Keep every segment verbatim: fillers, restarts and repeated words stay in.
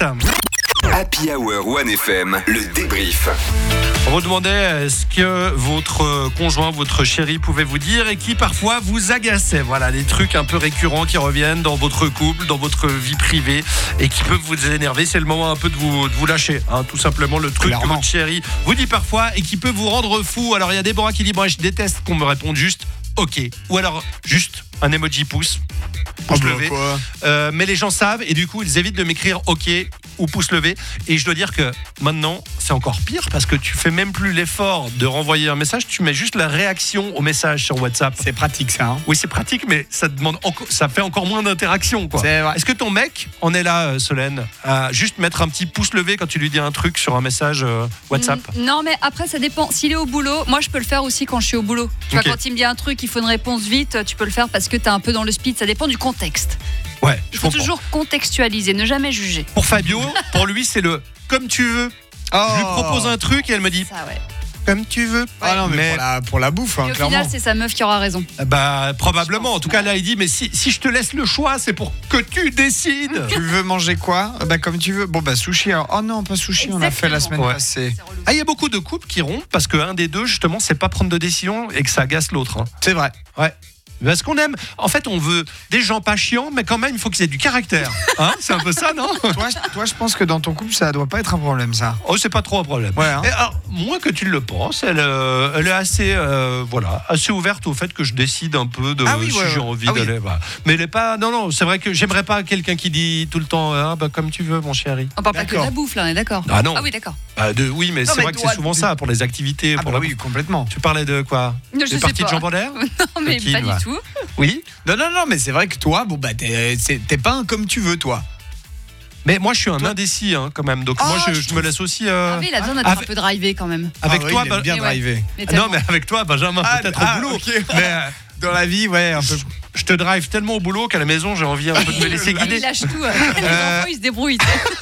Happy Hour One F M, le débrief. On vous demandait ce que votre conjoint, votre chéri pouvait vous dire et qui parfois vous agaçait. Voilà, des trucs un peu récurrents qui reviennent dans votre couple, dans votre vie privée et qui peuvent vous énerver. C'est le moment un peu de vous, de vous lâcher, hein, tout simplement le truc Clairement. que votre chéri vous dit parfois et qui peut vous rendre fou. Alors il y a Déborah qui dit bon, je déteste qu'on me réponde juste ok, ou alors juste un emoji pouce. Pouce Oh, bah, levé. quoi. Euh, mais les gens savent et du coup ils évitent de m'écrire ok ou pouce levé. Et je dois dire que maintenant c'est encore pire parce que tu fais même plus l'effort de renvoyer un message, tu mets juste la réaction au message sur WhatsApp. C'est pratique ça. Hein. Oui, c'est pratique, mais ça demande enco- ça fait encore moins d'interaction, quoi. C'est vrai. Est-ce que ton mec en est là, euh, Solène, à juste mettre un petit pouce levé quand tu lui dis un truc sur un message euh, WhatsApp? Mm, Non, mais après, ça dépend. S'il est au boulot, moi, je peux le faire aussi quand je suis au boulot. Tu Ok. vois, quand il me dit un truc, il faut une réponse vite, tu peux le faire parce que t'es un peu dans le speed. Ça dépend du contexte. Ouais, Il je faut comprends. toujours contextualiser, ne jamais juger. Pour Fabio, pour lui, c'est le comme tu veux. Oh. Je lui propose un truc et elle me dit Ça, ouais. comme tu veux. Ah non, mais, Mais- Pour, la, pour la bouffe, hein, Et au clairement. final, c'est sa meuf qui aura raison. Bah, probablement. Je pense, En tout cas, ouais. là, il dit mais si, si je te laisse le choix, c'est pour que tu décides. Tu veux manger quoi? Bah comme tu veux. Bon bah sushi. Alors. Oh non, pas sushi. On a fait la semaine Ouais. passée. C'est relou. Ah, il y a beaucoup de couples qui rompent parce qu'un des deux, justement, c'est pas prendre de décision et que ça agace l'autre. hein. C'est vrai. Ouais. Parce qu'on aime. En fait, on veut des gens pas chiants, mais quand même, il faut qu'ils aient du caractère. Hein, c'est un peu ça, non? toi, je- toi, je pense que dans ton couple, ça doit pas être un problème, ça. Oh, c'est pas trop un problème. Ouais. Hein. Et alors, moins que tu le penses, elle, euh, elle est assez, euh, voilà, assez ouverte au fait que je décide un peu de Ah oui, si ouais, j'ai ouais. envie Ah oui. d'aller. Voilà. Mais elle est pas. Non, non. C'est vrai que j'aimerais pas quelqu'un qui dit tout le temps, ah, bah, comme tu veux, mon chéri. On parle pas que de D'accord. la bouffe, là, on est d'accord. Ah non. Ah oui, d'accord. Bah, de, oui, mais Non, c'est mais vrai que toi, c'est souvent tu- ça pour les activités. Ah pour bah la oui, bouffe. complètement. Tu parlais de quoi? Je Des sais parties pas. de jambon d'air? Non, mais Coquine, pas va. du tout. Oui. Non, non, non, mais c'est vrai que toi, bon bah t'es, c'est- t'es pas un comme tu veux, toi. Mais moi, je suis un Toi- indécis, hein, quand même. Donc, Ah, moi, je, je je me trouve- laisse aussi. euh, Ah oui, il a besoin d'être ah, un peu drivé quand même. avec Ah ouais, toi, il bah- aime bien Et ouais. driver. Mais Ah non, tellement. mais avec toi, Benjamin, Ah, peut-être ah, au boulot. ok. Mais euh, Dans la vie, ouais, un peu. je te drive tellement au boulot qu'à la maison, j'ai envie un peu de me laisser Il guider. lâche tout. euh. Les enfants, ils se débrouillent.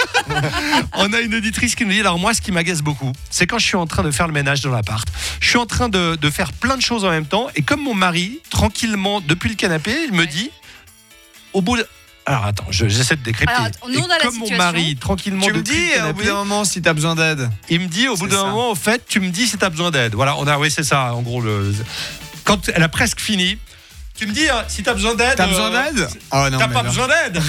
On a une auditrice qui nous dit, alors moi, ce qui m'agace beaucoup, c'est quand je suis en train de faire le ménage dans l'appart. Je suis en train de, de faire plein de choses en même temps. Et comme mon mari, tranquillement, depuis le canapé, il me Ouais. dit, au bout de... Alors attends, je- j'essaie de décrypter. Alors, nous, on Et a la comme mon situation. mari, tranquillement, Tu me depuis dis le euh, au canapé, bout d'un moment si t'as besoin d'aide. il me dit au bout C'est d'un ça. moment, au fait, tu me dis si t'as besoin d'aide. Voilà, on a, oui, c'est ça, en gros. Le, quand elle a presque fini, tu me dis hein, si t'as besoin d'aide. T'as besoin euh, d'aide? Oh non, T'as mais pas non. besoin d'aide.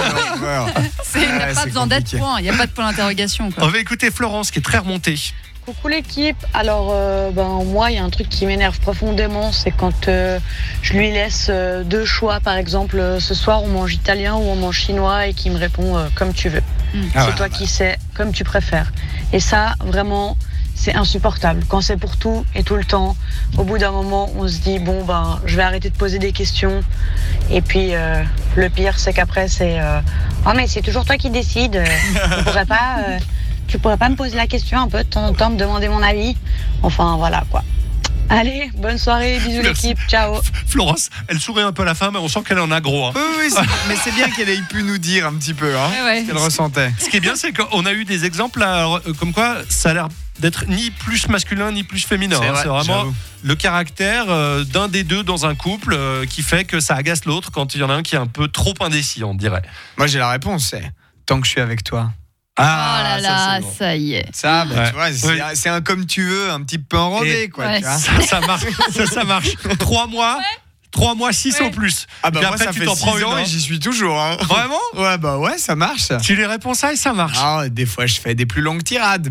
Ouais. C'est- Il n'y a Ouais, pas c'est besoin d'être compliqué. point. Il n'y a pas de point d'interrogation. quoi. On va écouter Florence qui est très remontée. Coucou l'équipe, alors euh, ben, moi il y a un truc qui m'énerve profondément, c'est quand euh, je lui laisse euh, deux choix, par exemple euh, ce soir on mange italien ou on mange chinois et qu'il me répond euh, comme tu veux. Mm. Ah c'est ouais, toi bah. qui sais, comme tu préfères. Et ça vraiment c'est insupportable, quand c'est pour tout et tout le temps, au bout d'un moment on se dit bon ben je vais arrêter de poser des questions et puis euh, le pire c'est qu'après c'est euh, oh mais c'est toujours toi qui décides, euh, tu pourrais pas... euh, Tu pourrais pas me poser la question un peu de temps en temps, me demander mon avis? Enfin, voilà quoi. Allez, bonne soirée, bisous Merci. l'équipe, ciao. Florence, elle sourit un peu à la fin, mais on sent qu'elle en a gros. hein. Oui, oui, c'est- mais c'est bien qu'elle ait pu nous dire un petit peu hein, Ouais, ouais. ce qu'elle ressentait. Ce qui est bien, c'est qu'on a eu des exemples là, euh, comme quoi ça a l'air d'être ni plus masculin ni plus féminin. C'est hein. vrai, C'est vraiment j'avoue. le caractère euh, d'un des deux dans un couple euh, qui fait que ça agace l'autre quand il y en a un qui est un peu trop indécis, on dirait. Moi j'ai la réponse, c'est tant que je suis avec toi. Oh là ça, là, c'est bon. ça y est. Ça, bah, Ouais. tu vois, c'est, Oui. c'est un comme tu veux, un petit peu enrobé, Et- quoi. Ouais. Tu vois. Ça, ça marche. Ça, ça marche. Trois mois. Trois mois, six Ouais. au plus. Ah bah Puis moi après, ça tu fait t'en prends six une, ans hein. et j'y suis toujours. Hein. Vraiment? Ouais bah ouais, ça marche. Tu lui réponds ça et ça marche. Ah, des fois je fais des plus longues tirades,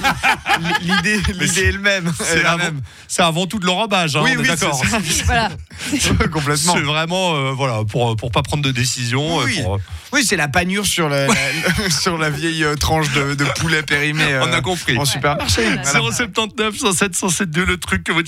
mais l'idée, l'idée est le même. C'est est la avant, même. c'est avant tout de l'enrobage, hein, Oui, on est oui, d'accord. c'est ça. Voilà. Complètement. C'est vraiment euh, voilà, pour, pour pas prendre de décision. Oui. euh, pour, euh, Oui, c'est la panure sur la, la- sur la vieille euh, tranche de, de poulet périmé euh, on a compris. en supermarché. Voilà. Voilà. zéro sept neuf, cent sept, cent sept deux, le truc que votre